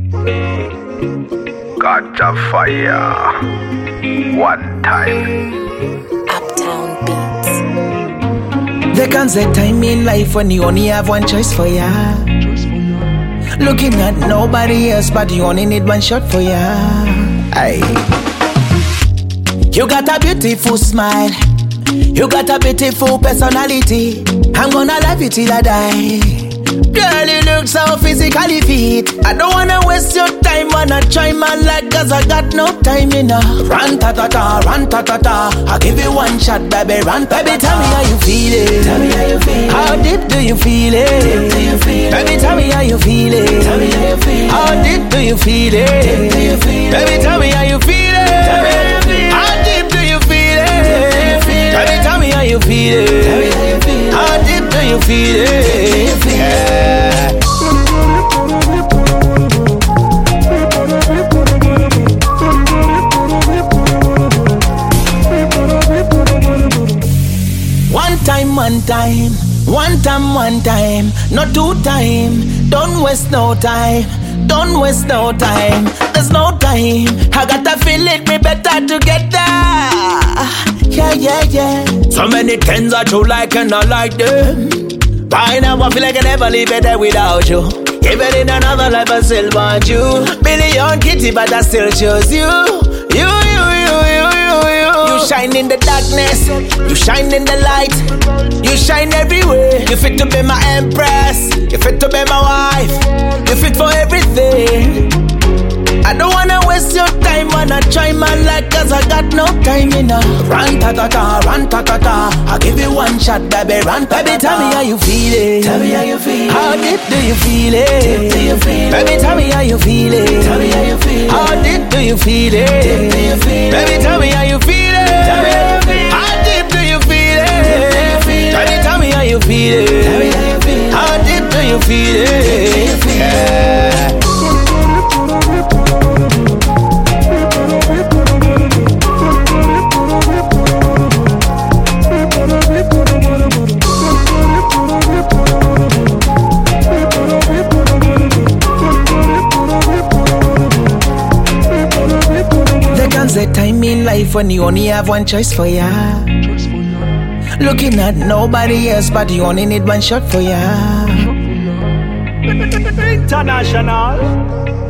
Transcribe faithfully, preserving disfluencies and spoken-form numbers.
Gotcha fire. One time. Uptown Beats. There comes a time in life when you only have one choice for ya. Looking at nobody else, but you only need one shot for ya. Aye. You got a beautiful smile. You got a beautiful personality. I'm gonna love you till I die. Girl, you look so physically fit. I don't wanna waste your time. Wanna try my luck, cause I got no time, you know. Run ta ta ta, run ta ta ta. I'll give you one shot, baby, run ta ta ta. Baby, tell me how you feel it. Tell me how you feel it. How deep do you feel it? Deep do you feel it? Baby, tell me how you feel it. Tell me how you feel it. How deep do you feel it? Deep do you feel it? Baby, tell me how you feel it. Tell me how you feel it. How deep do you feel it? Deep do you feel it? Baby, tell me how you feel it. Tell me how you feel it. How deep do you feel it? Yeah. One time, one time, one time, one time, not two time. Don't waste no time, don't waste no time. There's no time. I gotta feel it, we better together. Yeah, yeah, yeah. So many things that you like and I like them. Right now I feel like I never leave it there without you. Even in another life I still want you. Billion kitty but I still choose you. You, you, you, you, you, you. You shine in the darkness, you shine in the light. You shine everywhere. You fit to be my empress, you fit to be my wife. You fit for everything. I don't wanna waste your time, wanna try my luck, cause I got no time, you know. Run ta ta ta, run ta ta ta. I'll give you one shot, baby, run ta ta ta. Baby, tell me how you feel it. Tell me how you feel it. How deep do you feel it? Deep do you feel it? Baby, tell me how you feel it. Tell me how you feel it. How deep do you feel it? Deep do you feel it? Baby, tell me how you feel it. Tell me how you feel it. How deep do you feel it? Deep do you feel it? Baby, tell me how you feel it. Tell me how you feel it. How deep do you feel it? Deep do you feel it? Yeah. There's a time in life when you only have one choice for ya. Looking at nobody else, but you only need one shot for ya. International.